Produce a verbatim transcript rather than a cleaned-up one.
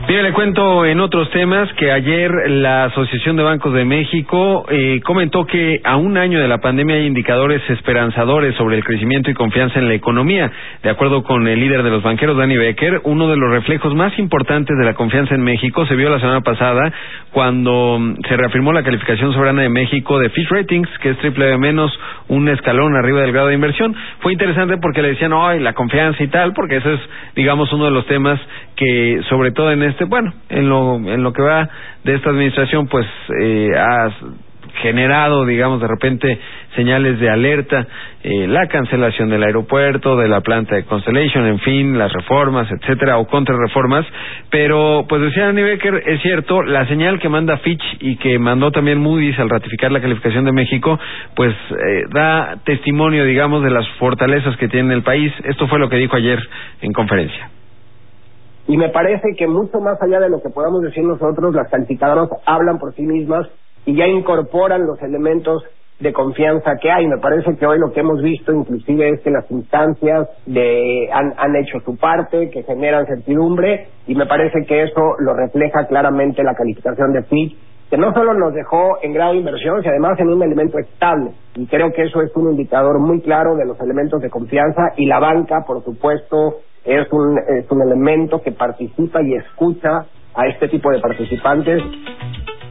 Bien, le cuento en otros temas que ayer la Asociación de Bancos de México eh, comentó que a un año de la pandemia hay indicadores esperanzadores sobre el crecimiento y confianza en la economía. De acuerdo con el líder de los banqueros, Danny Becker, uno de los reflejos más importantes de la confianza en México se vio la semana pasada cuando se reafirmó la calificación soberana de México de Fitch Ratings, que es triple B menos, un escalón arriba del grado de inversión. Fue interesante porque le decían, ay, la confianza y tal, porque ese es, digamos, uno de los temas que, sobre todo en este, bueno, en lo en lo que va de esta administración, pues eh, ha generado, digamos, de repente señales de alerta, eh, la cancelación del aeropuerto, de la planta de Constellation, en fin, las reformas, etcétera, o contrarreformas, pero pues decía Danny Becker, es cierto, la señal que manda Fitch y que mandó también Moody's al ratificar la calificación de México, pues eh, da testimonio, digamos, de las fortalezas que tiene el país. Esto fue lo que dijo ayer en conferencia. Y me parece que mucho más allá de lo que podamos decir nosotros, las calificadoras hablan por sí mismas y ya incorporan los elementos de confianza que hay. Me parece que hoy lo que hemos visto inclusive es que las instancias de han, han hecho su parte, que generan certidumbre, y me parece que eso lo refleja claramente la calificación de Fitch, que no solo nos dejó en grado de inversión, sino además en un elemento estable. Y creo que eso es un indicador muy claro de los elementos de confianza, y la banca, por supuesto, es un, es un elemento que participa y escucha a este tipo de participantes.